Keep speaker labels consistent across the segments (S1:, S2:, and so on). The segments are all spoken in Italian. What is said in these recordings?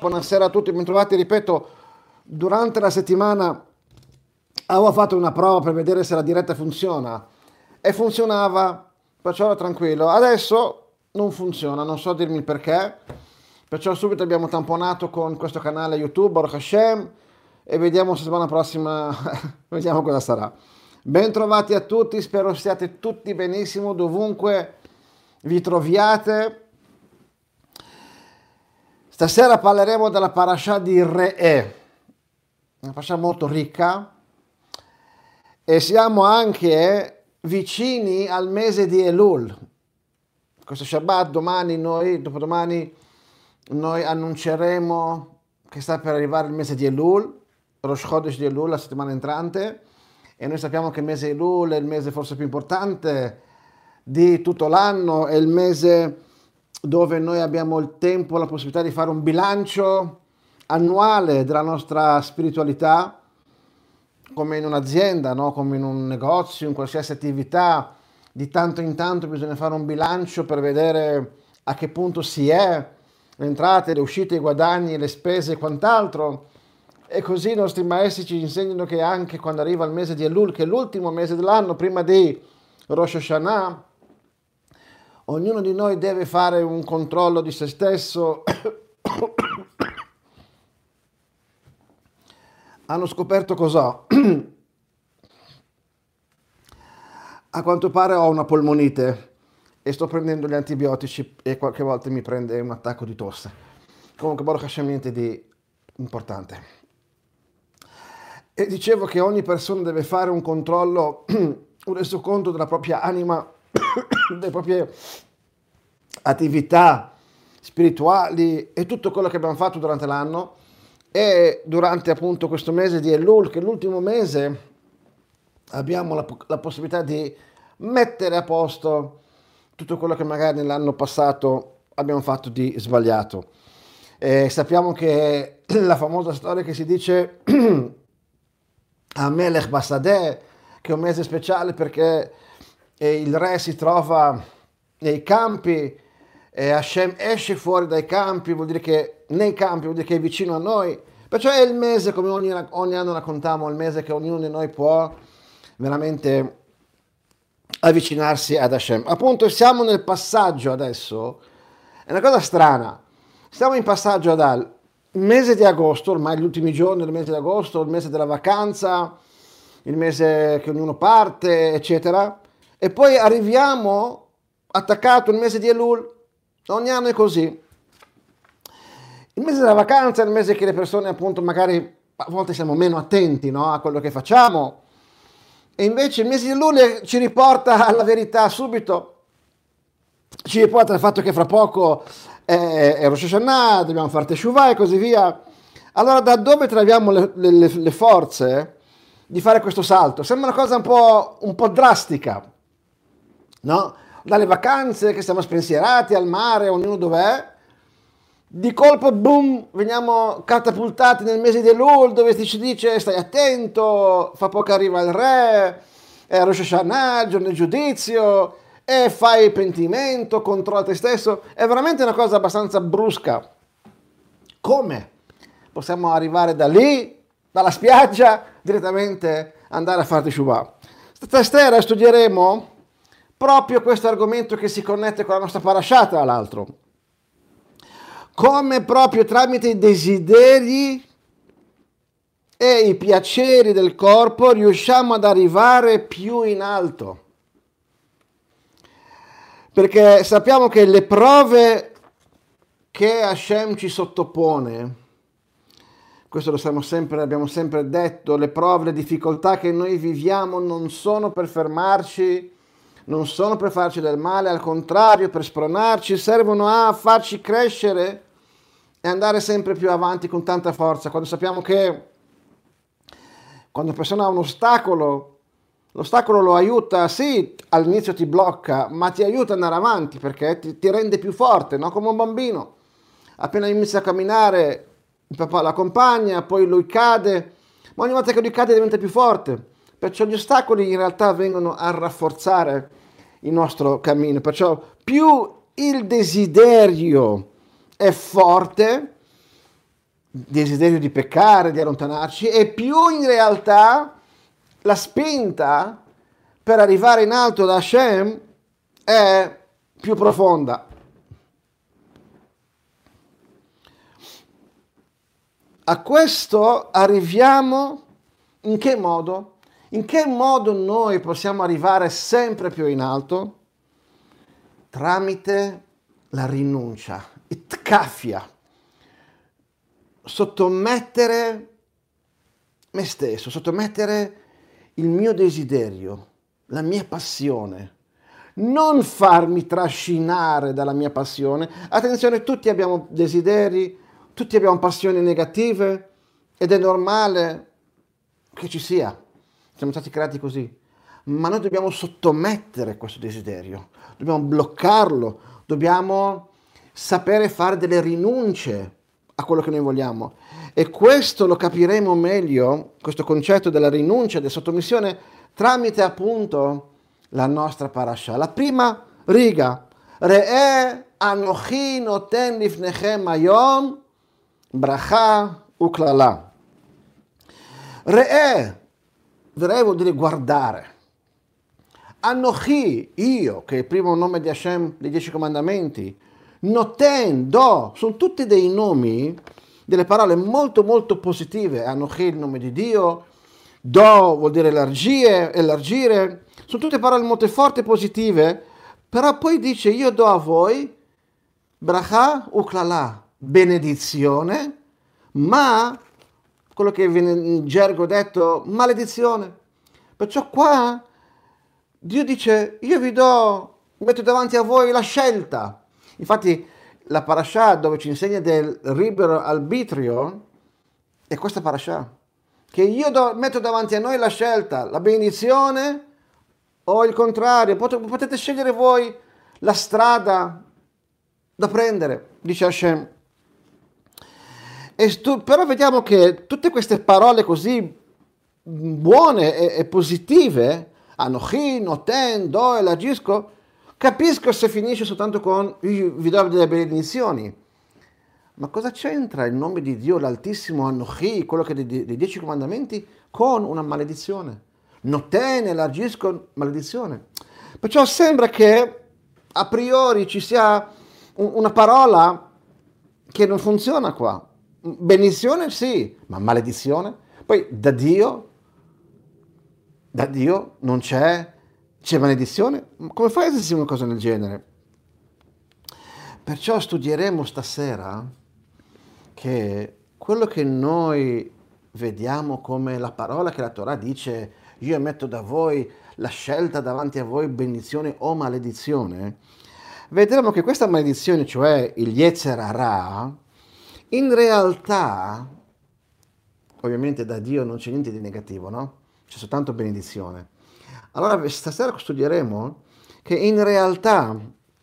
S1: buonasera a tutti, bentrovati. Ripeto, durante la settimana avevo fatto una prova per vedere se la diretta funziona e funzionava, perciò ero tranquillo. Adesso non funziona, non so dirmi il perché, perciò subito abbiamo tamponato con questo canale YouTube, Baruch Hashem, e vediamo se settimana prossima, vediamo cosa sarà. Bentrovati a tutti, spero stiate tutti benissimo dovunque vi troviate. Stasera parleremo della parasha di Re'eh, una parasha molto ricca, e siamo anche vicini al mese di Elul. Questo Shabbat, dopodomani, noi annunceremo che sta per arrivare il mese di Elul, Rosh Chodesh di Elul, la settimana entrante, e noi sappiamo che il mese di Elul è il mese forse più importante di tutto l'anno, è il mese dove noi abbiamo il tempo, la possibilità di fare un bilancio annuale della nostra spiritualità, come in un'azienda, no? Come in un negozio, in qualsiasi attività. Di tanto in tanto bisogna fare un bilancio per vedere a che punto si è, le entrate, le uscite, i guadagni, le spese e quant'altro. E così i nostri maestri ci insegnano che anche quando arriva il mese di Elul, che è l'ultimo mese dell'anno, prima di Rosh Hashanah, ognuno di noi deve fare un controllo di se stesso. Hanno scoperto cos'ho. A quanto pare ho una polmonite e sto prendendo gli antibiotici e qualche volta mi prende un attacco di tosse. Comunque, Baruch Hashem, niente di importante. E dicevo che ogni persona deve fare un controllo, un resoconto della propria anima, delle proprie attività spirituali e tutto quello che abbiamo fatto durante l'anno, e durante appunto questo mese di Elul, che è l'ultimo mese, abbiamo la possibilità di mettere a posto tutto quello che magari nell'anno passato abbiamo fatto di sbagliato. Sappiamo che la famosa storia che si dice a Melech Basadeh, che è un mese speciale perché il re si trova nei campi e Hashem esce fuori dai campi, vuol dire che nei campi vuol dire che è vicino a noi, perciò è il mese, come ogni anno raccontiamo, il mese che ognuno di noi può veramente avvicinarsi ad Hashem. Appunto siamo nel passaggio adesso, è una cosa strana, stiamo in passaggio dal mese di agosto, ormai gli ultimi giorni del mese di agosto, il mese della vacanza, il mese che ognuno parte, eccetera, e poi arriviamo attaccato il mese di Elul. Ogni anno è così. Il mese della vacanza è il mese che le persone appunto magari a volte siamo meno attenti, no, a quello che facciamo, e invece il mese di Elul ci riporta alla verità subito, ci riporta al fatto che fra poco è Rosh Hashanah, dobbiamo fare Teshuvah e così via. Allora da dove troviamo le forze di fare questo salto? Sembra una cosa un po' drastica, no? Dalle vacanze che siamo spensierati al mare, ognuno dov'è, di colpo, boom, veniamo catapultati nel mese di Elul, dove ci dice stai attento, fra poco arriva il re, è Rosh Hashanah, il giorno del giudizio, e fai pentimento, controlla te stesso. È veramente una cosa abbastanza brusca. Come possiamo arrivare da lì, dalla spiaggia, direttamente andare a fare Teshuvah? Stasera studieremo proprio questo argomento che si connette con la nostra parasha, tra l'altro. Come proprio tramite i desideri e i piaceri del corpo riusciamo ad arrivare più in alto. Perché sappiamo che le prove che Hashem ci sottopone, questo abbiamo sempre detto, le prove, le difficoltà che noi viviamo non sono per fermarci, non sono per farci del male, al contrario, per spronarci, servono a farci crescere e andare sempre più avanti con tanta forza. Quando sappiamo che quando una persona ha un ostacolo, l'ostacolo lo aiuta, sì, all'inizio ti blocca, ma ti aiuta ad andare avanti perché ti rende più forte, no? Come un bambino. Appena inizia a camminare, il papà l'accompagna, poi lui cade, ma ogni volta che lui cade diventa più forte. Perciò gli ostacoli in realtà vengono a rafforzare il nostro cammino. Perciò più il desiderio è forte, desiderio di peccare, di allontanarci, e più in realtà la spinta per arrivare in alto da Hashem è più profonda. A questo arriviamo in che modo? In che modo noi possiamo arrivare sempre più in alto? Tramite la rinuncia, itkafia, sottomettere me stesso, sottomettere il mio desiderio, la mia passione, non farmi trascinare dalla mia passione. Attenzione, tutti abbiamo desideri, tutti abbiamo passioni negative ed è normale che ci sia, siamo stati creati così, ma noi dobbiamo sottomettere questo desiderio, dobbiamo bloccarlo, dobbiamo sapere fare delle rinunce a quello che noi vogliamo, e questo lo capiremo meglio, questo concetto della rinuncia, della sottomissione, tramite appunto la nostra parasha. La prima riga, Re'eh anochi noten lifnechem hayom bracha uklala. Re'eh vuol dire guardare. Anochi, io, che è il primo nome di Hashem dei 10 comandamenti, noten, do, sono tutti dei nomi, delle parole molto molto positive. Anochi, il nome di Dio, do vuol dire elargire, sono tutte parole molto forti e positive, però poi dice io do a voi bracha uklala, benedizione, ma quello che viene in gergo detto maledizione. Perciò qua Dio dice io vi metto davanti a voi la scelta. Infatti la parasha dove ci insegna del libero arbitrio è questa parasha, che io metto davanti a noi la scelta, la benedizione o il contrario, potete scegliere voi la strada da prendere, dice Hashem. Però vediamo che tutte queste parole così buone e positive, Anochi, Noten, Do, Elagisco, capisco se finisce soltanto con vi do delle benedizioni. Ma cosa c'entra il nome di Dio, l'Altissimo, Anochi, quello che dei 10 comandamenti, con una maledizione? Noten, Elagisco, maledizione. Perciò sembra che a priori ci sia una parola che non funziona qua. Benedizione sì, ma maledizione? Poi da Dio non c'è maledizione? Come fai a dire una cosa del genere? Perciò studieremo stasera che quello che noi vediamo come la parola che la Torah dice io metto da voi la scelta davanti a voi benedizione o maledizione, vedremo che questa maledizione, cioè il Yetzer Hara, in realtà, ovviamente da Dio non c'è niente di negativo, no? C'è soltanto benedizione. Allora stasera studieremo che in realtà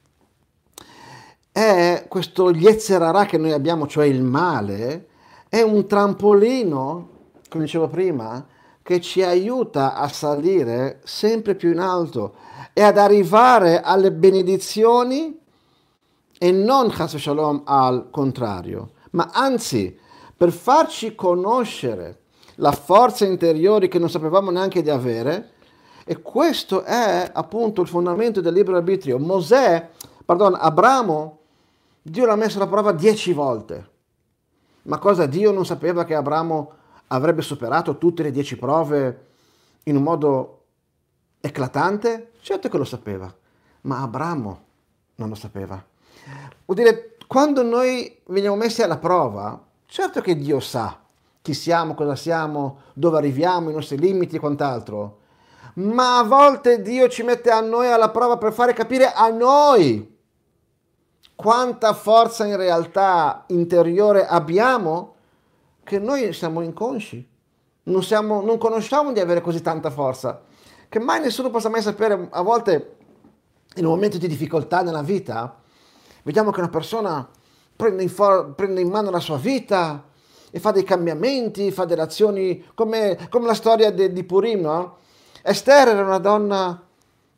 S1: è questo Yetzer Hara che noi abbiamo, cioè il male, è un trampolino, come dicevo prima, che ci aiuta a salire sempre più in alto e ad arrivare alle benedizioni e non, chas v'shalom, al contrario, ma anzi, per farci conoscere la forza interiore che non sapevamo neanche di avere, e questo è appunto il fondamento del libero arbitrio. Abramo, Dio l'ha messo alla prova 10 volte. Ma cosa, Dio non sapeva che Abramo avrebbe superato tutte le 10 prove in un modo eclatante? Certo che lo sapeva, ma Abramo non lo sapeva. Vuol dire, quando noi veniamo messi alla prova, certo che Dio sa chi siamo, cosa siamo, dove arriviamo, i nostri limiti e quant'altro, ma a volte Dio ci mette a noi alla prova per fare capire a noi quanta forza in realtà interiore abbiamo, che noi siamo inconsci, non conosciamo di avere così tanta forza, che mai nessuno possa mai sapere. A volte in un momento di difficoltà nella vita vediamo che una persona prende in mano la sua vita e fa dei cambiamenti, fa delle azioni, come la storia di Purim, no? Ester era una donna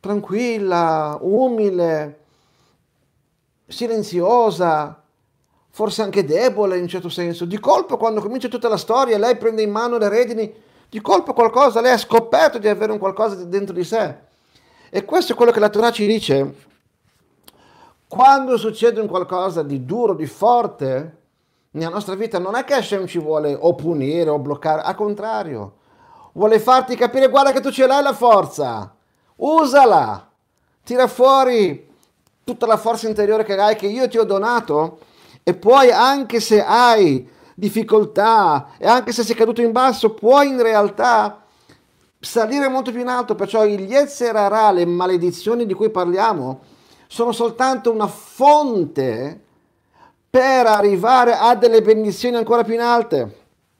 S1: tranquilla, umile, silenziosa, forse anche debole in un certo senso. Di colpo, quando comincia tutta la storia, lei prende in mano le redini, di colpo qualcosa, lei ha scoperto di avere un qualcosa dentro di sé. E questo è quello che la Torah ci dice. Quando succede un qualcosa di duro, di forte nella nostra vita, non è che Hashem ci vuole o punire o bloccare, al contrario, vuole farti capire: guarda che tu ce l'hai la forza, usala, tira fuori tutta la forza interiore che hai, che io ti ho donato, e poi, anche se hai difficoltà e anche se sei caduto in basso, puoi in realtà salire molto più in alto. Perciò il Yetzer Hara, le maledizioni di cui parliamo, sono soltanto una fonte per arrivare a delle benedizioni ancora più in alte.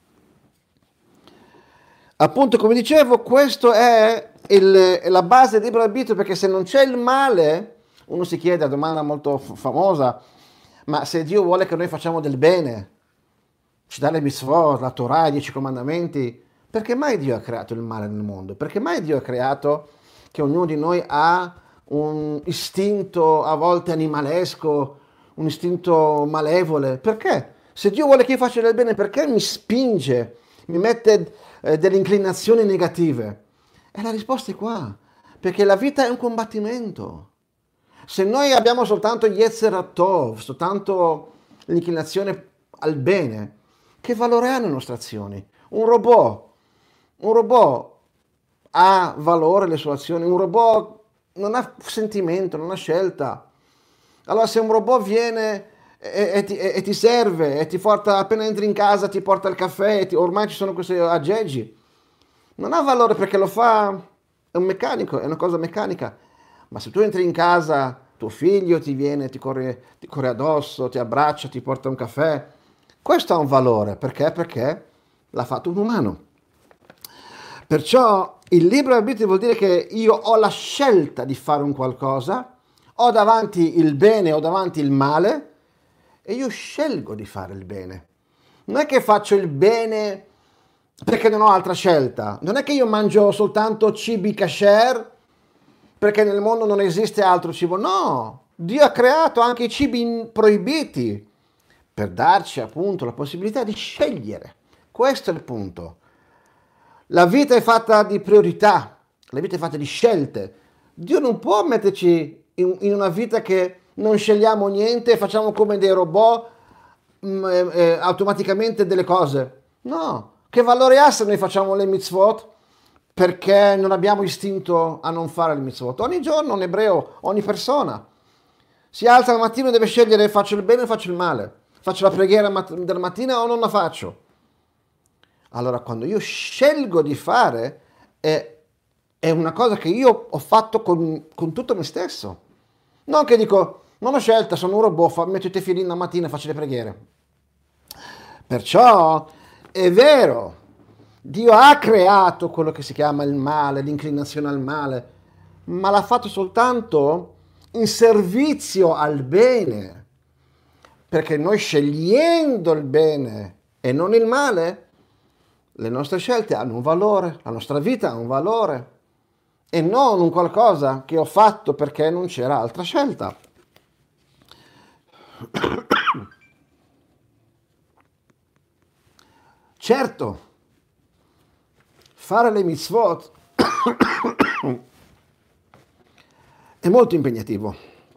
S1: Appunto, come dicevo, questo è la base del libero arbitrio, perché se non c'è il male, uno si chiede, la domanda molto famosa: ma se Dio vuole che noi facciamo del bene, ci dà le mitzvot, la Torah, i 10 comandamenti, perché mai Dio ha creato il male nel mondo? Perché mai Dio ha creato che ognuno di noi ha un istinto a volte animalesco, un istinto malevole? Perché? Se Dio vuole che io faccia del bene, perché mi spinge, mi mette delle inclinazioni negative? E la risposta è qua, perché la vita è un combattimento. Se noi abbiamo soltanto Yetzer Tov, soltanto l'inclinazione al bene, che valore hanno le nostre azioni? Un robot ha valore le sue azioni, un robot non ha sentimento, non ha scelta. Allora, se un robot viene e ti serve, e ti porta, appena entri in casa ti porta il caffè, ormai ci sono questi aggeggi, non ha valore, perché lo fa, è un meccanico, è una cosa meccanica. Ma se tu entri in casa, tuo figlio ti viene, ti corre addosso, ti abbraccia, ti porta un caffè, questo ha un valore. Perché? Perché l'ha fatto un umano. Perciò il libero arbitrio vuol dire che io ho la scelta di fare un qualcosa, ho davanti il bene, ho davanti il male, e io scelgo di fare il bene. Non è che faccio il bene perché non ho altra scelta. Non è che io mangio soltanto cibi kasher perché nel mondo non esiste altro cibo. No, Dio ha creato anche i cibi proibiti per darci appunto la possibilità di scegliere. Questo è il punto. La vita è fatta di priorità, la vita è fatta di scelte. Dio non può metterci in una vita che non scegliamo niente e facciamo come dei robot automaticamente delle cose. No, che valore ha se noi facciamo le mitzvot perché non abbiamo istinto a non fare le mitzvot? Ogni giorno un ebreo, ogni persona si alza al mattino e deve scegliere: faccio il bene o faccio il male, faccio la preghiera della mattina o non la faccio. Allora, quando io scelgo di fare, è una cosa che io ho fatto con tutto me stesso. Non che dico: non ho scelta, sono un robot, metto i tefillin la mattina e faccio le preghiere. Perciò è vero, Dio ha creato quello che si chiama il male, l'inclinazione al male, ma l'ha fatto soltanto in servizio al bene. Perché noi, scegliendo il bene e non il male, le nostre scelte hanno un valore, la nostra vita ha un valore, e non un qualcosa che ho fatto perché non c'era altra scelta. Certo, fare le mitzvot è molto impegnativo,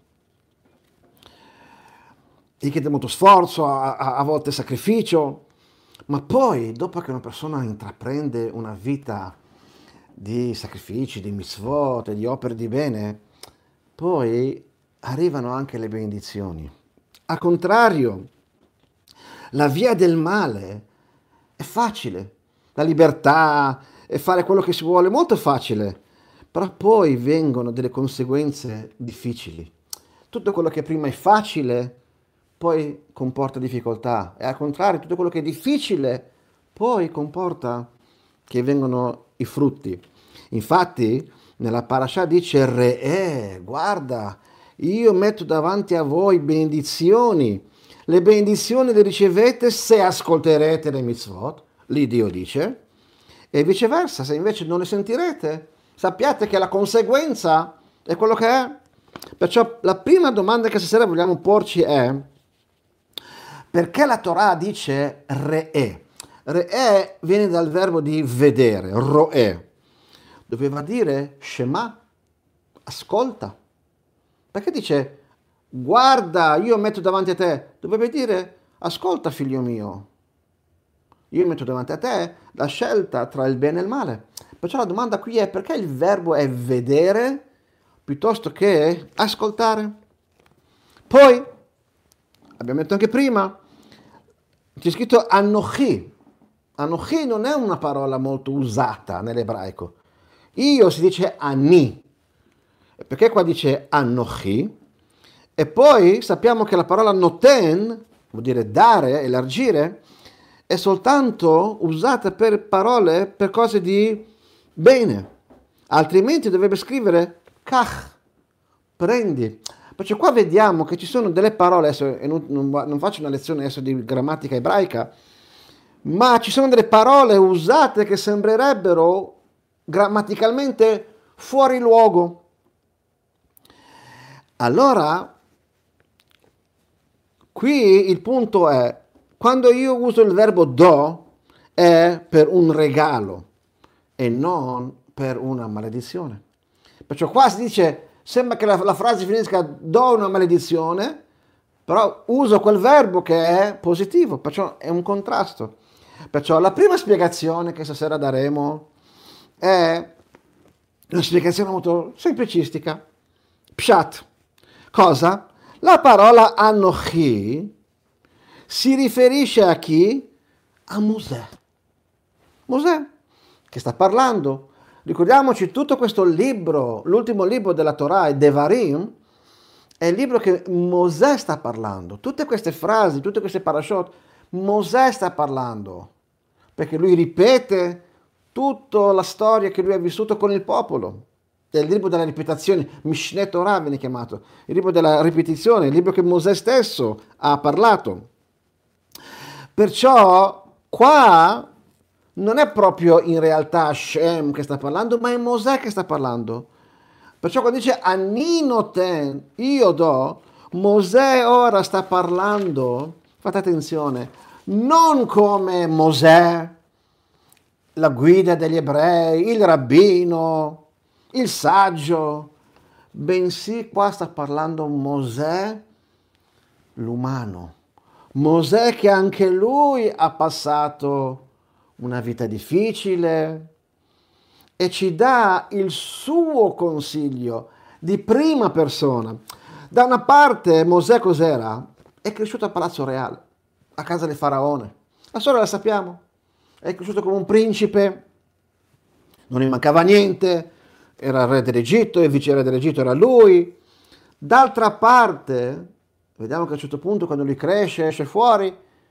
S1: richiede molto sforzo, a volte sacrificio, ma poi, dopo che una persona intraprende una vita di sacrifici, di mitzvot, di opere di bene, poi arrivano anche le benedizioni. Al contrario, la via del male è facile, la libertà e fare quello che si vuole è molto facile, però poi vengono delle conseguenze difficili. Tutto quello che prima è facile poi comporta difficoltà, e al contrario, tutto quello che è difficile poi comporta che vengono i frutti. Infatti nella parasha dice: guarda, io metto davanti a voi benedizioni, le benedizioni le ricevete se ascolterete le mitzvot, lì Dio dice, e viceversa, se invece non le sentirete, sappiate che la conseguenza è quello che è. Perciò la prima domanda che stasera vogliamo porci è: Perché la Torah dice re'è? Re'è viene dal verbo di vedere, ro'è. Doveva dire Shema, ascolta. Perché dice guarda, io metto davanti a te? Dovrebbe dire ascolta figlio mio, io metto davanti a te la scelta tra il bene e il male. Perciò la domanda qui è perché il verbo è vedere piuttosto che ascoltare. Poi, abbiamo detto anche prima, c'è scritto Anochi. Anochi non è una parola molto usata nell'ebraico. Io si dice Ani. Perché qua dice Anochi? E poi sappiamo che la parola noten, vuol dire dare, elargire, è soltanto usata per parole, per cose di bene. Altrimenti dovrebbe scrivere kach, prendi. Perché qua vediamo che ci sono delle parole, adesso non faccio una lezione adesso di grammatica ebraica, ma ci sono delle parole usate che sembrerebbero grammaticalmente fuori luogo. Allora, qui il punto è, quando io uso il verbo do, è per un regalo e non per una maledizione. Perciò qua si dice, sembra che la frase finisca do una maledizione, però uso quel verbo che è positivo, perciò è un contrasto. Perciò la prima spiegazione che stasera daremo è una spiegazione molto semplicistica. Pshat. Cosa? La parola Anochi si riferisce a chi? A Mosè. Mosè, che sta parlando. Ricordiamoci, tutto questo libro, l'ultimo libro della Torah, Devarim, è il libro che Mosè sta parlando. Tutte queste frasi, tutte queste parashot, Mosè sta parlando. Perché lui ripete tutta la storia che lui ha vissuto con il popolo. È il libro della ripetizione, Mishneh Torah viene chiamato, il libro della ripetizione, il libro che Mosè stesso ha parlato. Perciò qua non è proprio in realtà Hashem che sta parlando, ma è Mosè che sta parlando. Perciò quando dice Aninoten, io do, Mosè ora sta parlando, fate attenzione, non come Mosè, la guida degli ebrei, il rabbino, il saggio, bensì qua sta parlando Mosè, l'umano. Mosè che anche lui ha passato una vita difficile e ci dà il suo consiglio di prima persona. Da una parte Mosè cos'era? È cresciuto a Palazzo Reale, a casa del faraone. La storia la sappiamo. È cresciuto come un principe, non gli mancava niente, era il re dell'Egitto, il viceré dell'Egitto era lui. D'altra parte, vediamo che a un certo punto quando lui cresce, esce fuori,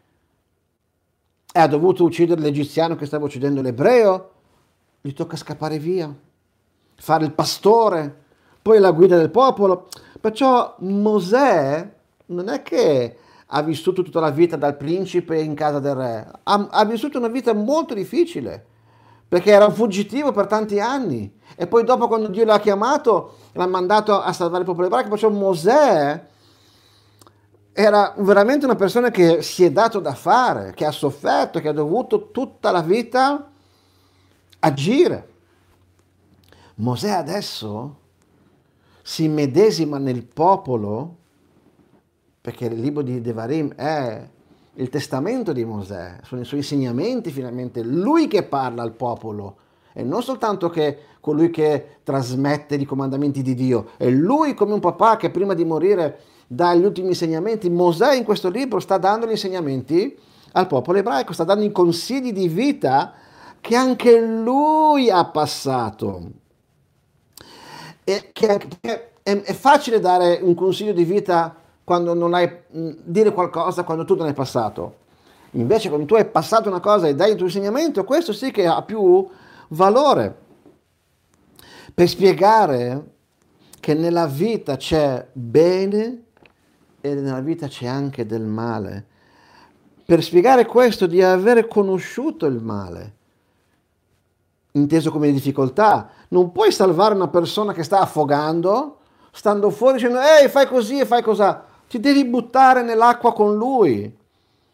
S1: e ha dovuto uccidere l'egiziano che stava uccidendo l'ebreo, gli tocca scappare via, fare il pastore, poi la guida del popolo. Perciò Mosè non è che ha vissuto tutta la vita dal principe in casa del re, ha vissuto una vita molto difficile, perché era un fuggitivo per tanti anni, e poi dopo quando Dio l'ha chiamato, l'ha mandato a salvare il popolo ebraico. Perciò Mosè era veramente una persona che si è dato da fare, che ha sofferto, che ha dovuto tutta la vita agire. Mosè adesso si medesima nel popolo, perché il libro di Devarim è il testamento di Mosè, sono i suoi insegnamenti finalmente, lui che parla al popolo, e non soltanto che colui che trasmette i comandamenti di Dio, è lui come un papà che prima di morire dà gli ultimi insegnamenti. Mosè in questo libro sta dando gli insegnamenti al popolo ebraico, sta dando i consigli di vita che anche lui ha passato. E è facile dare un consiglio di vita quando non hai, dire qualcosa quando tu non hai passato. Invece quando tu hai passato una cosa e dai il tuo insegnamento, questo sì che ha più valore. Per spiegare che nella vita c'è bene e nella vita c'è anche del male. Per spiegare questo di avere conosciuto il male, inteso come difficoltà. Non puoi salvare una persona che sta affogando stando fuori dicendo ehi fai così e fai così. Ti devi buttare nell'acqua con lui.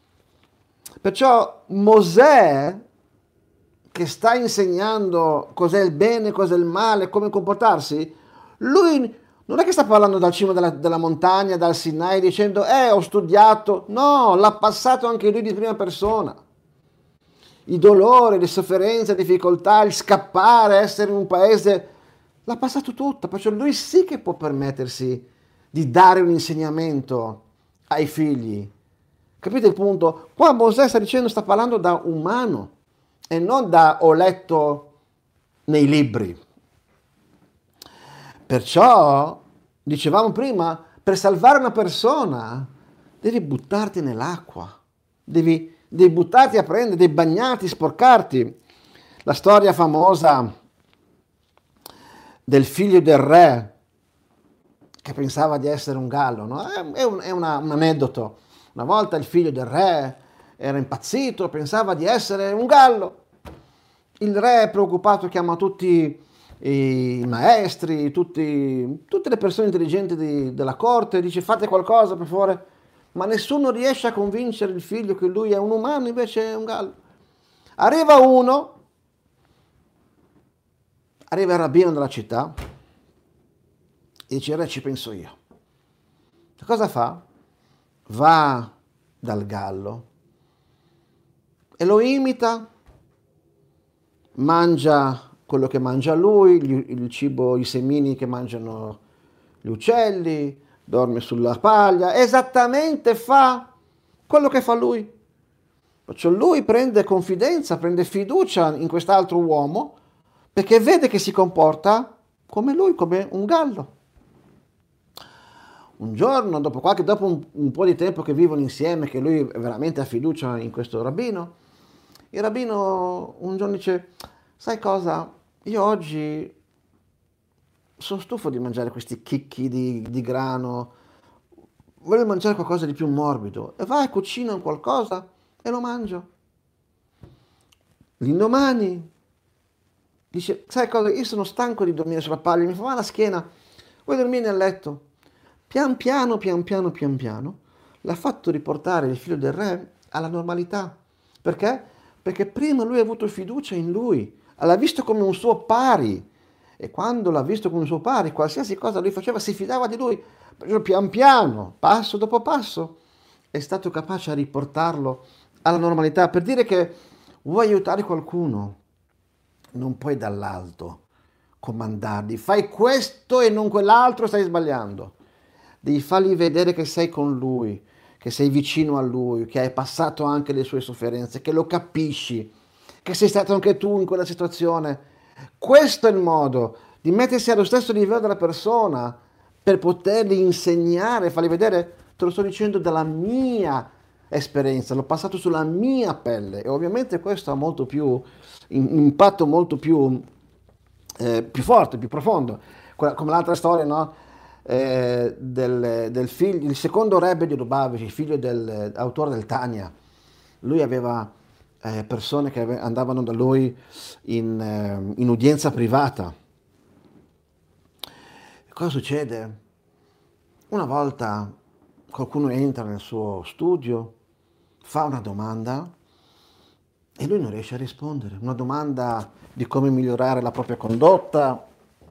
S1: Perciò Mosè, che sta insegnando cos'è il bene, cos'è il male, come comportarsi, lui non è che sta parlando dal cimo della montagna, dal Sinai, dicendo, ho studiato. No, l'ha passato anche lui di prima persona. I dolori, le sofferenze, le difficoltà, il scappare, essere in un paese, l'ha passato tutto. Perciò lui sì che può permettersi di dare un insegnamento ai figli. Capite il punto? Qua Mosè sta dicendo, sta parlando da umano e non da ho letto nei libri. Perciò, dicevamo prima, per salvare una persona devi buttarti nell'acqua, devi buttarti a prendere, devi bagnarti, sporcarti. La storia famosa del figlio del re che pensava di essere un gallo, no? Un aneddoto. Una volta il figlio del re era impazzito, pensava di essere un gallo. Il re, preoccupato, chiama tutti i maestri, tutte le persone intelligenti della corte, dice fate qualcosa per favore, ma nessuno riesce a convincere il figlio che lui è un umano, invece è un gallo. Arriva uno, arriva il rabbino della città e dice re ci penso io. Cosa fa? Va dal gallo e lo imita, mangia quello che mangia lui, il cibo, i semini che mangiano gli uccelli, dorme sulla paglia, esattamente fa quello che fa lui. Cioè lui prende confidenza, prende fiducia in quest'altro uomo perché vede che si comporta come lui, come un gallo. Un giorno, dopo un po' di tempo che vivono insieme, che lui veramente ha fiducia in questo rabbino, il rabbino un giorno dice, sai cosa, io oggi sono stufo di mangiare questi chicchi di grano, voglio mangiare qualcosa di più morbido, e vai, cucina qualcosa e lo mangio. L'indomani dice, sai cosa, io sono stanco di dormire sulla paglia, mi fa male la schiena, vuoi dormire nel letto? Pian piano, l'ha fatto riportare il figlio del re alla normalità. Perché? Perché prima lui ha avuto fiducia in lui, l'ha visto come un suo pari. E quando l'ha visto come un suo pari, qualsiasi cosa lui faceva, si fidava di lui. Perciò pian piano, passo dopo passo, è stato capace a riportarlo alla normalità. Per dire che vuoi aiutare qualcuno, non puoi dall'alto comandargli, fai questo e non quell'altro, stai sbagliando. Devi fargli vedere che sei con lui, che sei vicino a lui, che hai passato anche le sue sofferenze, che lo capisci, che sei stato anche tu in quella situazione. Questo è il modo di mettersi allo stesso livello della persona per potergli insegnare, fargli vedere, te lo sto dicendo dalla mia esperienza, l'ho passato sulla mia pelle e ovviamente questo ha molto più, un impatto molto più forte, più profondo. Come l'altra storia, no? Del figlio, il secondo rebbe di Lubavitch, il figlio dell'autore del Tanya. Lui aveva persone che andavano da lui in udienza privata. Cosa succede? Una volta qualcuno entra nel suo studio, fa una domanda e lui non riesce a rispondere. Una domanda di come migliorare la propria condotta.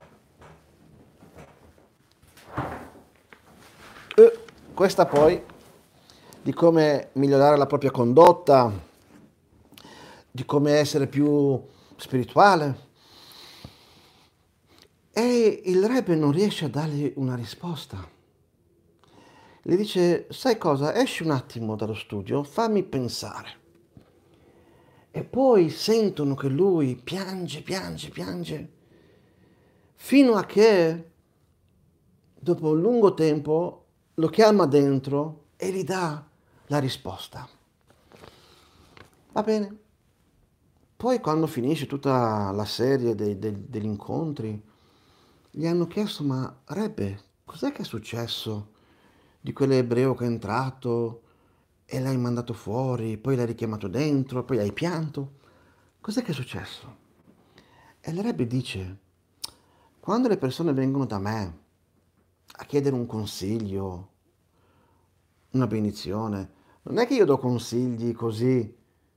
S1: Questa poi di come migliorare la propria condotta, di come essere più spirituale. E il Rebbe non riesce a dargli una risposta. Le dice, sai cosa, esci un attimo dallo studio, fammi pensare. E poi sentono che lui piange, fino a che, dopo un lungo tempo, lo chiama dentro e gli dà la risposta. Va bene. Poi quando finisce tutta la serie degli incontri, gli hanno chiesto, ma Rebbe, cos'è che è successo di quell'ebreo che è entrato e l'hai mandato fuori, poi l'hai richiamato dentro, poi hai pianto? Cos'è che è successo? E il Rebbe dice, quando le persone vengono da me a chiedere un consiglio, una benedizione, Non è che io do consigli così,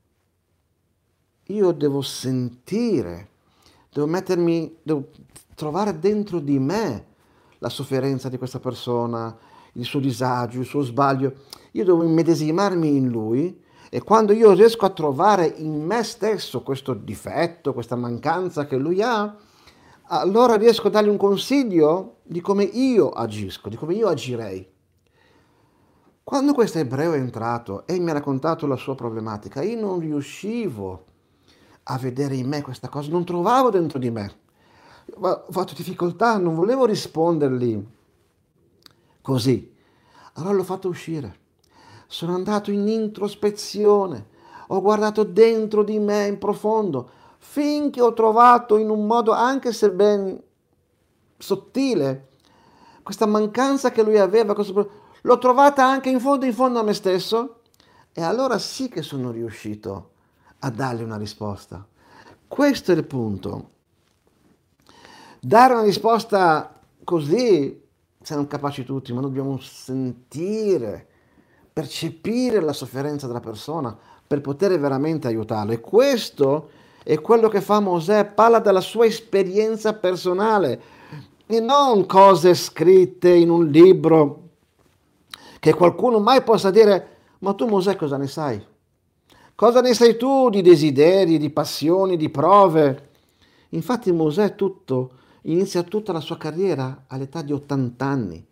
S1: io devo sentire, devo trovare dentro di me la sofferenza di questa persona, il suo disagio, il suo sbaglio. Io devo immedesimarmi in lui e quando io riesco a trovare in me stesso questo difetto, questa mancanza che lui ha, allora riesco a dargli un consiglio di come io agisco, di come io agirei. Quando questo ebreo è entrato e mi ha raccontato la sua problematica, io non riuscivo a vedere in me questa cosa, non trovavo dentro di me. Ho fatto difficoltà, non volevo rispondergli così. Allora l'ho fatto uscire. Sono andato in introspezione, ho guardato dentro di me in profondo, finché ho trovato in un modo, anche se ben sottile, questa mancanza che lui aveva, l'ho trovata anche in fondo a me stesso e allora sì che sono riuscito a dargli una risposta. Questo è il punto. Dare una risposta così siamo capaci tutti, ma dobbiamo sentire, percepire la sofferenza della persona per poter veramente aiutarlo. E questo è quello che fa Mosè, parla della sua esperienza personale e non cose scritte in un libro che qualcuno mai possa dire, ma tu Mosè cosa ne sai? Cosa ne sai tu di desideri, di passioni, di prove? Infatti Mosè inizia tutta la sua carriera all'età di 80 anni.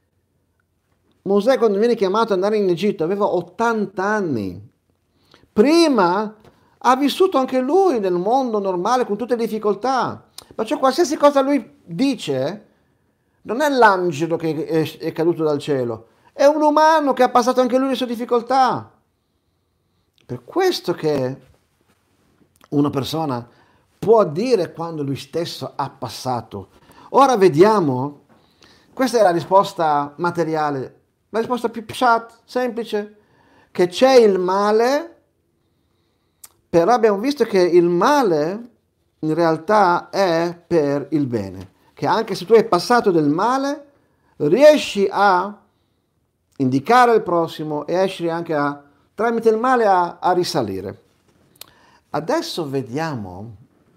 S1: Mosè quando viene chiamato ad andare in Egitto aveva 80 anni. Prima ha vissuto anche lui nel mondo normale con tutte le difficoltà. Perciò qualsiasi cosa lui dice non è l'angelo che è caduto dal cielo, è un umano che ha passato anche lui le sue difficoltà. Per questo che una persona può dire quando lui stesso ha passato. Ora vediamo, questa è la risposta materiale, la risposta più pshat, semplice, che c'è il male, però abbiamo visto che il male in realtà è per il bene, che anche se tu hai passato del male, riesci a indicare il prossimo e riesci anche tramite il male a risalire. Adesso vediamo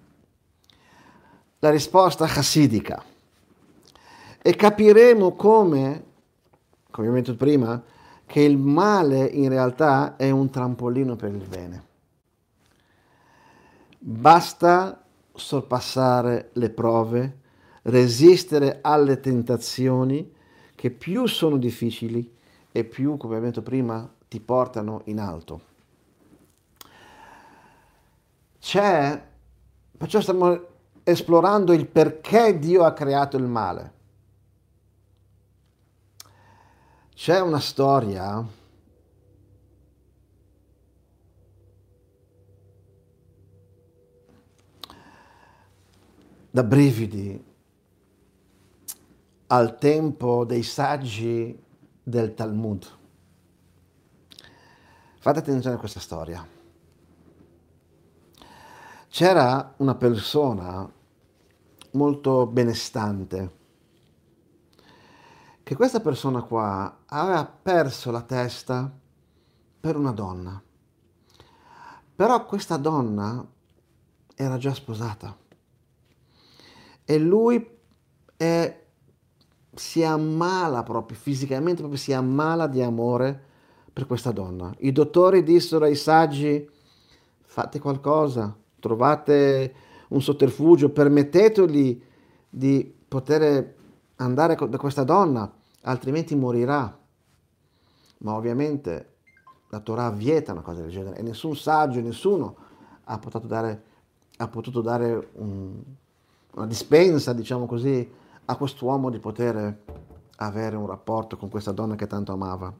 S1: la risposta chassidica e capiremo come abbiamo detto prima, che il male in realtà è un trampolino per il bene. Basta sorpassare le prove, resistere alle tentazioni che più sono difficili e più, come abbiamo detto prima, ti portano in alto. Perciò stiamo esplorando il perché Dio ha creato il male. C'è una storia da brividi al tempo dei saggi del Talmud. Fate attenzione a questa storia. C'era una persona molto benestante, che questa persona qua aveva perso la testa per una donna. Però questa donna era già sposata e lui si ammala proprio fisicamente, proprio si ammala di amore per questa donna. I dottori dissero ai saggi: fate qualcosa, trovate un sotterfugio, permetteteli di poter andare da questa donna, altrimenti morirà. Ma ovviamente la Torah vieta una cosa del genere e nessun saggio, nessuno ha potuto dare una dispensa, diciamo così, a quest'uomo di poter avere un rapporto con questa donna che tanto amava.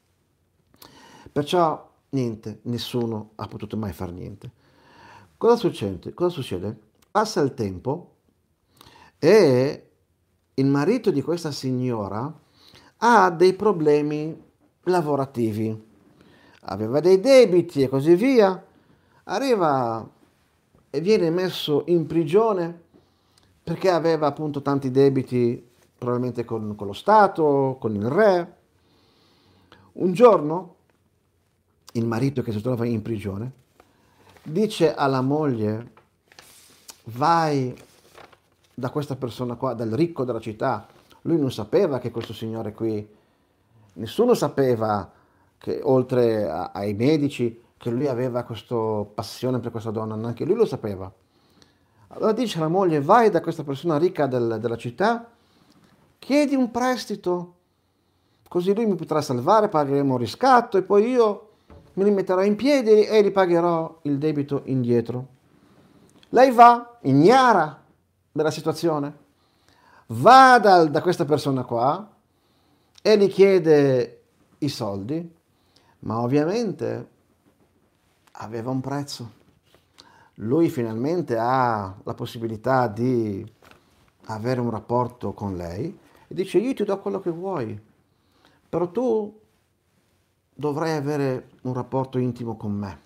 S1: Perciò niente, nessuno ha potuto mai fare niente. Cosa succede? Cosa succede? Passa il tempo e il marito di questa signora ha dei problemi lavorativi, aveva dei debiti e così via, arriva e viene messo in prigione perché aveva appunto tanti debiti, probabilmente con lo Stato, con il re. Un giorno il marito che si trova in prigione, dice alla moglie, vai da questa persona qua, dal ricco della città. Lui non sapeva che questo signore qui, nessuno sapeva che oltre ai medici, che lui aveva questa passione per questa donna, neanche lui lo sapeva. Allora dice alla moglie, vai da questa persona ricca della città, chiedi un prestito, così lui mi potrà salvare, pagheremo un riscatto e poi io mi rimetterò in piedi e gli pagherò il debito indietro. Lei va, ignara della situazione, va da questa persona qua e gli chiede i soldi, ma ovviamente aveva un prezzo. Lui finalmente ha la possibilità di avere un rapporto con lei e dice io ti do quello che vuoi, però tu dovrai avere un rapporto intimo con me.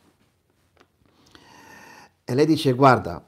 S1: E lei dice guarda,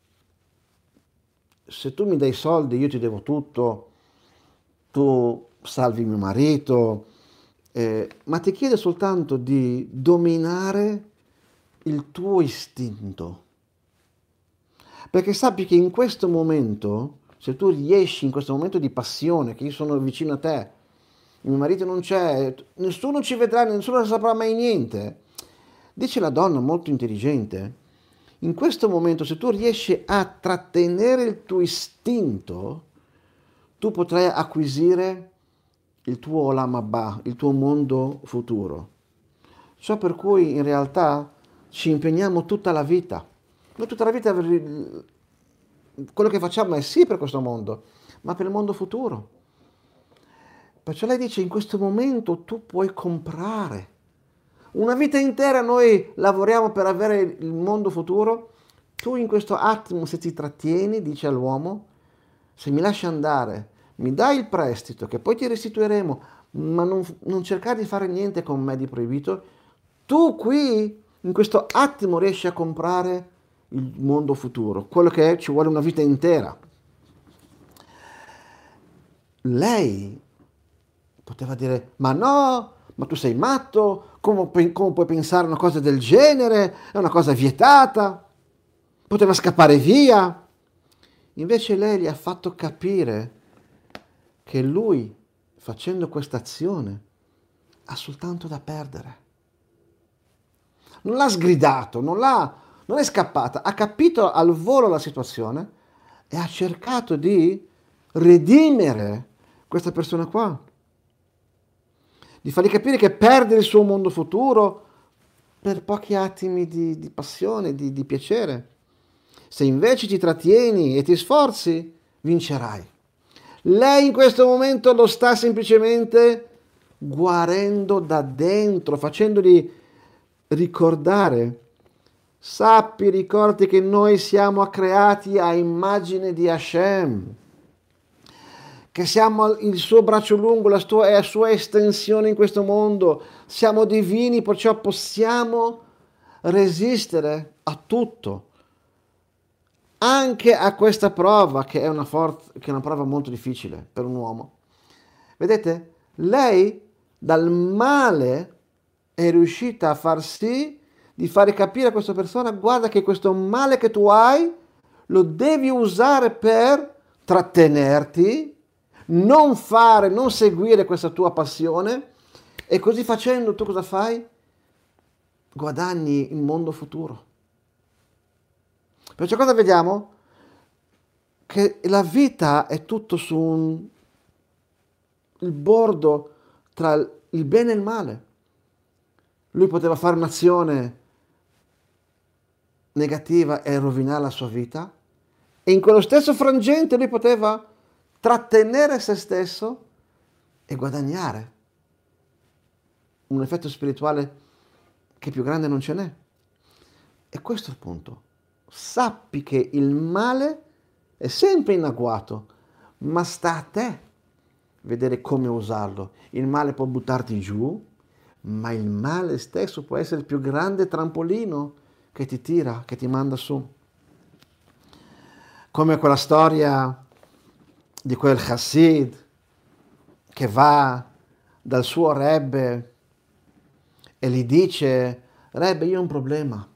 S1: se tu mi dai soldi io ti devo tutto, tu salvi mio marito, ma ti chiedo soltanto di dominare il tuo istinto. Perché sappi che in questo momento, se tu riesci in questo momento di passione, che io sono vicino a te, mio marito non c'è, nessuno ci vedrà, nessuno saprà mai niente. Dice la donna molto intelligente, in questo momento se tu riesci a trattenere il tuo istinto, tu potrai acquisire il tuo Olam Haba, il tuo mondo futuro. Ciò per cui in realtà ci impegniamo tutta la vita. Noi tutta la vita quello che facciamo è sì per questo mondo, ma per il mondo futuro. Perciò lei dice in questo momento tu puoi comprare. Una vita intera noi lavoriamo per avere il mondo futuro. Tu in questo attimo se ti trattieni, dice all'uomo, se mi lasci andare, mi dai il prestito che poi ti restituiremo, ma non cercare di fare niente con me di proibito, tu qui in questo attimo riesci a comprare il mondo futuro, quello che è, ci vuole una vita intera. Lei poteva dire, ma no, ma tu sei matto, come puoi pensare una cosa del genere, è una cosa vietata, poteva scappare via. Invece lei gli ha fatto capire che lui, facendo questa azione, ha soltanto da perdere. Non l'ha sgridato, non è scappata, ha capito al volo la situazione e ha cercato di redimere questa persona qua, di fargli capire che perde il suo mondo futuro per pochi attimi di passione, di piacere. Se invece ti trattieni e ti sforzi, vincerai. Lei in questo momento lo sta semplicemente guarendo da dentro, facendogli ricordare. Sappi, ricordi che noi siamo creati a immagine di Hashem, che siamo il suo braccio lungo, è la sua estensione in questo mondo. Siamo divini, perciò possiamo resistere a tutto. Anche a questa prova, che è una prova molto difficile per un uomo. Vedete, lei dal male è riuscita a far sì di fare capire a questa persona, guarda che questo male che tu hai lo devi usare per trattenerti, non seguire questa tua passione, e così facendo tu cosa fai? Guadagni il mondo futuro. Perciò cosa vediamo? Che la vita è tutto il bordo tra il bene e il male. Lui poteva fare un'azione negativa e rovinare la sua vita, e in quello stesso frangente lui poteva trattenere se stesso e guadagnare un effetto spirituale che più grande non ce n'è. E questo è il punto. Sappi che il male è sempre in agguato, ma sta a te vedere come usarlo. Il male può buttarti giù, ma il male stesso può essere il più grande trampolino che ti tira, che ti manda su. Come quella storia di quel Chassid che va dal suo Rebbe e gli dice: Rebbe, io ho un problema,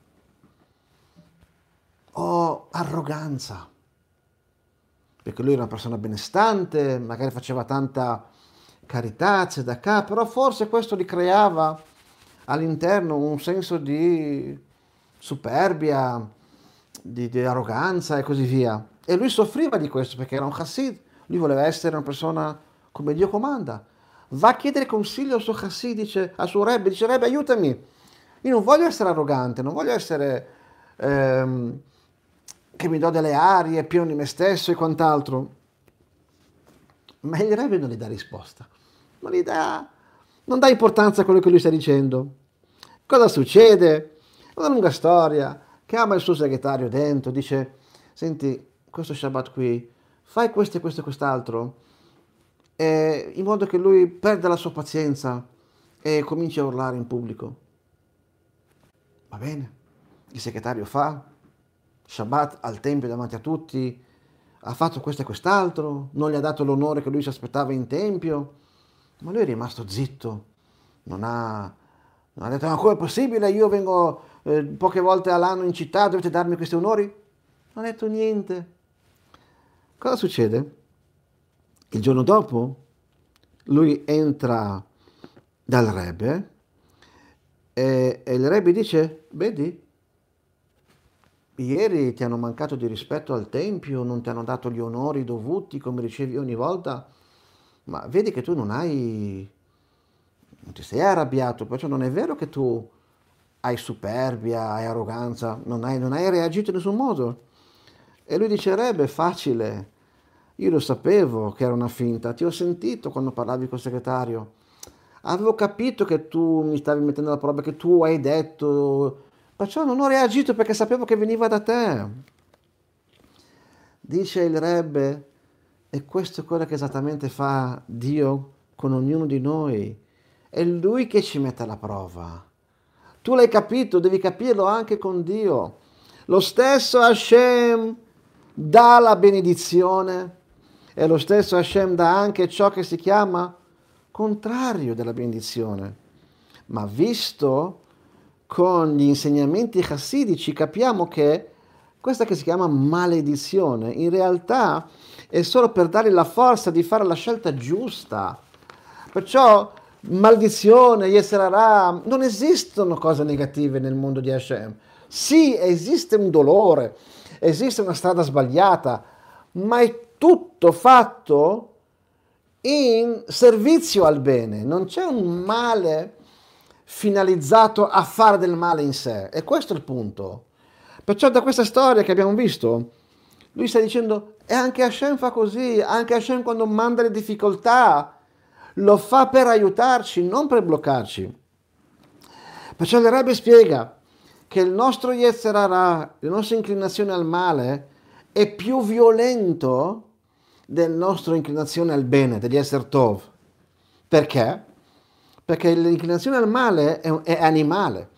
S1: ho arroganza, perché lui era una persona benestante, magari faceva tanta carità, tzedakah, però forse questo gli creava all'interno un senso di superbia, di arroganza e così via. E lui soffriva di questo perché era un chassid, lui voleva essere una persona come Dio comanda. Va a chiedere consiglio al suo chassid, dice, al suo rebbe, dice: Rebbe, aiutami, io non voglio essere arrogante, non voglio essere che mi do delle arie, pieno di me stesso e quant'altro. Ma il rebbe non gli dà risposta, non dà importanza a quello che lui sta dicendo. Cosa succede? Una lunga storia. Chiama il suo segretario dentro, dice: senti, questo Shabbat qui, fai questo e questo e quest'altro, in modo che lui perda la sua pazienza e cominci a urlare in pubblico. Va bene, il segretario fa, Shabbat al tempio davanti a tutti, ha fatto questo e quest'altro, non gli ha dato l'onore che lui si aspettava in tempio, ma lui è rimasto zitto, non ha detto: ma come è possibile, io vengo poche volte all'anno in città, dovete darmi questi onori? Non ha detto niente. Cosa succede? Il giorno dopo lui entra dal Rebbe e il Rebbe dice: vedi, ieri ti hanno mancato di rispetto al Tempio, non ti hanno dato gli onori dovuti come ricevi ogni volta, ma vedi che tu non ti sei arrabbiato, perciò non è vero che tu hai superbia, hai arroganza, non hai reagito in nessun modo. E lui dice: Rebbe, è facile, io lo sapevo che era una finta, ti ho sentito quando parlavi col segretario, avevo capito che tu mi stavi mettendo la prova, che tu hai detto, perciò non ho reagito perché sapevo che veniva da te. Dice il Rebbe, e questo è quello che esattamente fa Dio con ognuno di noi, è Lui che ci mette alla prova. Tu l'hai capito, devi capirlo anche con Dio. Lo stesso Hashem dà la benedizione e lo stesso Hashem dà anche ciò che si chiama contrario della benedizione. Ma visto con gli insegnamenti chassidici capiamo che questa che si chiama maledizione in realtà è solo per dare la forza di fare la scelta giusta. Perciò maledizione, Yetzer Hara, non esistono cose negative nel mondo di Hashem. Sì, esiste un dolore, esiste una strada sbagliata, ma è tutto fatto in servizio al bene. Non c'è un male finalizzato a fare del male in sé. E questo è il punto. Perciò da questa storia che abbiamo visto, lui sta dicendo, e anche Hashem fa così, anche Hashem quando manda le difficoltà, lo fa per aiutarci, non per bloccarci. Perciò il Rebbe spiega che il nostro Yetzer Hara, la nostra inclinazione al male, è più violento della nostra inclinazione al bene, degli Yetzer Tov. Perché? Perché l'inclinazione al male è animale,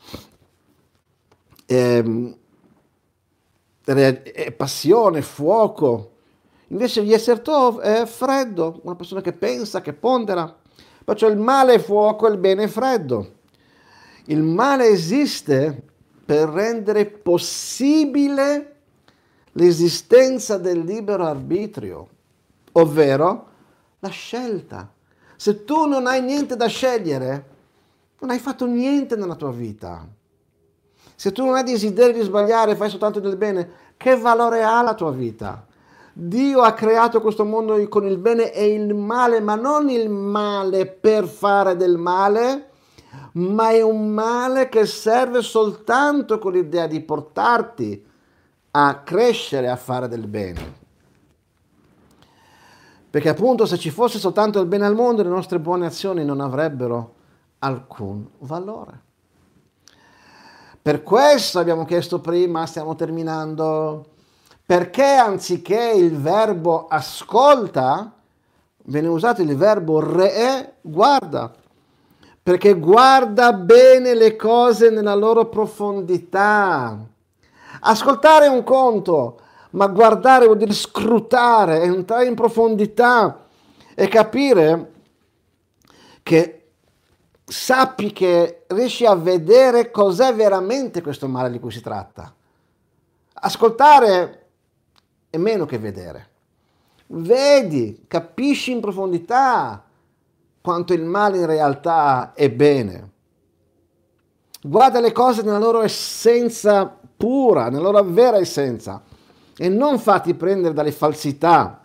S1: è passione, fuoco. Invece Yetzer Tov è freddo, una persona che pensa, che pondera. Perciò il male è fuoco e il bene è freddo. Il male esiste per rendere possibile l'esistenza del libero arbitrio, ovvero la scelta. Se tu non hai niente da scegliere, non hai fatto niente nella tua vita. Se tu non hai desiderio di sbagliare, fai soltanto del bene, che valore ha la tua vita? Dio ha creato questo mondo con il bene e il male, ma non il male per fare del male, ma è un male che serve soltanto con l'idea di portarti a crescere, a fare del bene. Perché appunto se ci fosse soltanto il bene al mondo, le nostre buone azioni non avrebbero alcun valore. Per questo abbiamo chiesto prima, stiamo terminando, perché anziché il verbo ascolta, viene usato il verbo re'e, guarda, perché guarda bene le cose nella loro profondità. Ascoltare è un conto, ma guardare vuol dire scrutare, entrare in profondità e capire che sappi che riesci a vedere cos'è veramente questo male di cui si tratta. Ascoltare è meno che vedere. Vedi, capisci in profondità quanto il male in realtà è bene. Guarda le cose nella loro essenza pura, nella loro vera essenza, e non fatti prendere dalle falsità.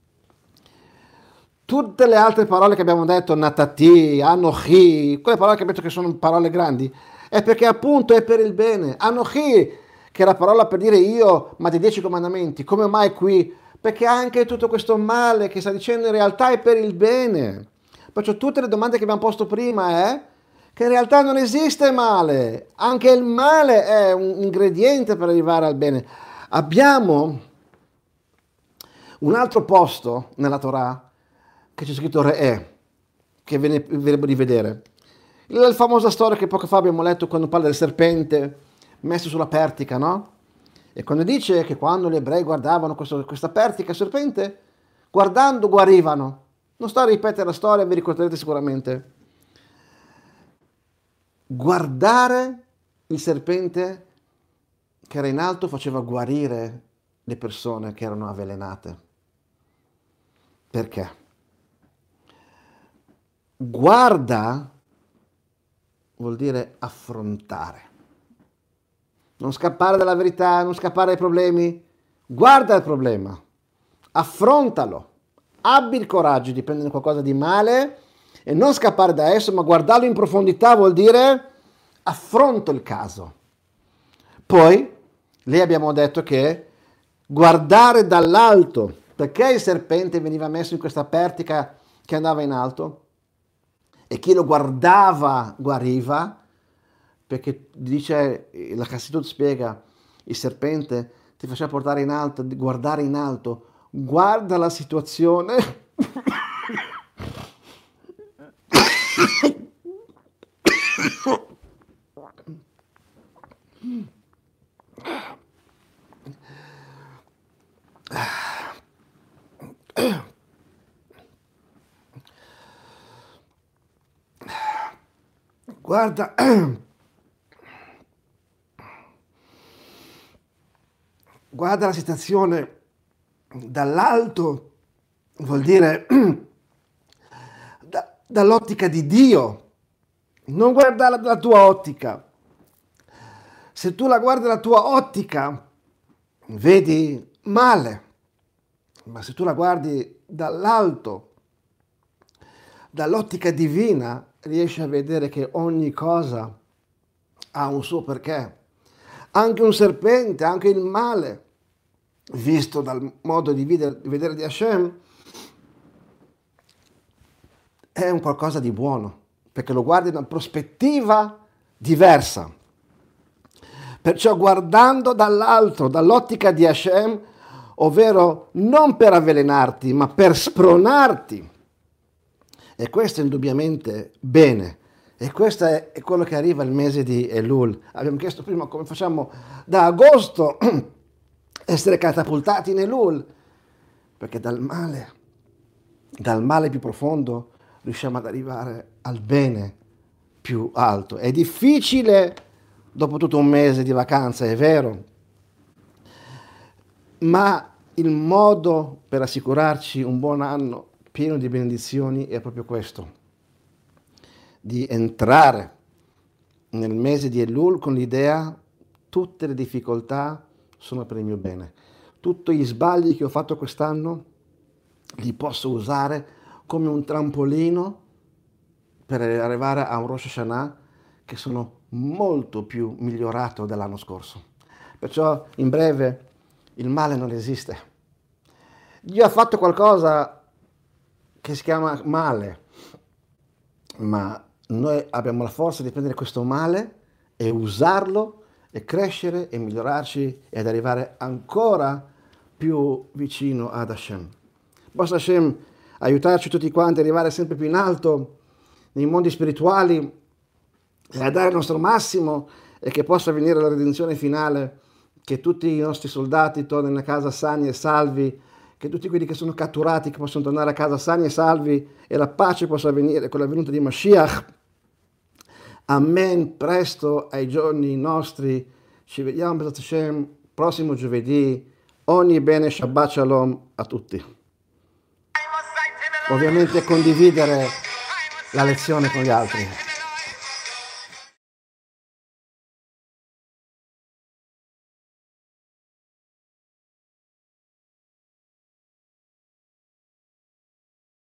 S1: Tutte le altre parole che abbiamo detto, natati, anochi, quelle parole che abbiamo detto che sono parole grandi, è perché appunto è per il bene. Anochi, che è la parola per dire io, ma dei 10 comandamenti, come mai qui? Perché anche tutto questo male che sta dicendo in realtà è per il bene. Perciò tutte le domande che abbiamo posto prima è che in realtà non esiste male, anche il male è un ingrediente per arrivare al bene. Abbiamo un altro posto nella Torah che c'è scritto Re'eh, che vedremo di vedere. La famosa storia che poco fa abbiamo letto quando parla del serpente messo sulla pertica, no? E quando dice che quando gli ebrei guardavano questa pertica serpente, guardando guarivano. Non sto a ripetere la storia, vi ricorderete sicuramente. Guardare il serpente che era in alto faceva guarire le persone che erano avvelenate. Perché? Guarda vuol dire affrontare. Non scappare dalla verità, non scappare dai problemi. Guarda il problema, affrontalo, abbi il coraggio di prendere qualcosa di male e non scappare da esso, ma guardarlo in profondità vuol dire affronto il caso. Poi, lì abbiamo detto che guardare dall'alto, perché il serpente veniva messo in questa pertica che andava in alto e chi lo guardava guariva, perché dice, la Chassidut spiega, il serpente ti faceva portare in alto, guardare in alto, guarda la situazione guarda guarda la situazione dall'alto, vuol dire dall'ottica di Dio, non guarda la tua ottica. Se tu la guardi dalla tua ottica, vedi male, ma se tu la guardi dall'alto, dall'ottica divina, riesci a vedere che ogni cosa ha un suo perché. Anche un serpente, anche il male, visto dal modo di vedere di Hashem, è un qualcosa di buono, perché lo guardi da una prospettiva diversa. Perciò guardando dall'alto, dall'ottica di Hashem, ovvero non per avvelenarti, ma per spronarti. E questo è indubbiamente bene. E questo è quello che arriva il mese di Elul. Abbiamo chiesto prima come facciamo da agosto essere catapultati in Elul, perché dal male più profondo riusciamo ad arrivare al bene più alto. È difficile dopo tutto un mese di vacanza, è vero, ma il modo per assicurarci un buon anno pieno di benedizioni è proprio questo, di entrare nel mese di Elul con l'idea tutte le difficoltà sono per il mio bene. Tutti gli sbagli che ho fatto quest'anno li posso usare come un trampolino per arrivare a un Rosh Hashanah che sono molto più migliorato dell'anno scorso. Perciò, in breve, il male non esiste. Dio ha fatto qualcosa che si chiama male, ma noi abbiamo la forza di prendere questo male e usarlo e crescere e migliorarci ed arrivare ancora più vicino ad Hashem. Possa Hashem aiutarci tutti quanti ad arrivare sempre più in alto nei mondi spirituali e a dare il nostro massimo e che possa venire la redenzione finale, che tutti i nostri soldati tornino a casa sani e salvi, che tutti quelli che sono catturati che possano tornare a casa sani e salvi e la pace possa venire con la venuta di Mashiach Amen, presto ai giorni nostri. Ci vediamo, Bezat Hashem, prossimo giovedì. Ogni bene, Shabbat Shalom a tutti. Ovviamente condividere la lezione con gli altri.